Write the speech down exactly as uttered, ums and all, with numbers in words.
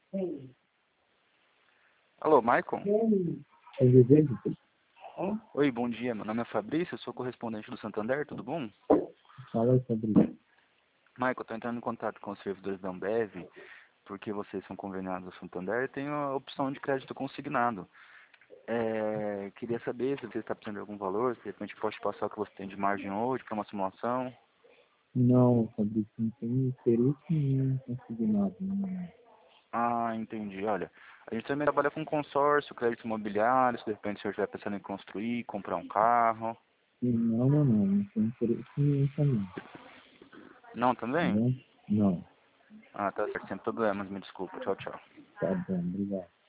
Alô, Maicon? É Vivendo? Oi, bom dia. Meu nome é Fabrício, eu sou correspondente do Santander, tudo bom? Fala aí, Fabrício. Maicon, eu estou entrando em contato com os servidores da Ambev, porque vocês são conveniados ao Santander e tem a opção de crédito consignado. É, queria saber se você está precisando de algum valor, se de repente pode passar o que você tem de margem hoje para uma simulação. Não, Fabrício, não tenho interesse nenhum em conseguir nada. Não. Ah, entendi. Olha, a gente também trabalha com consórcio, crédito imobiliário, se de repente o senhor estiver pensando em construir, comprar um carro. Não, não, não, não tenho interesse nenhum também. Não, Tá também? bom? Não. Ah, tá certo, sem problemas, me desculpa. Tchau, tchau. Tá bom, obrigado.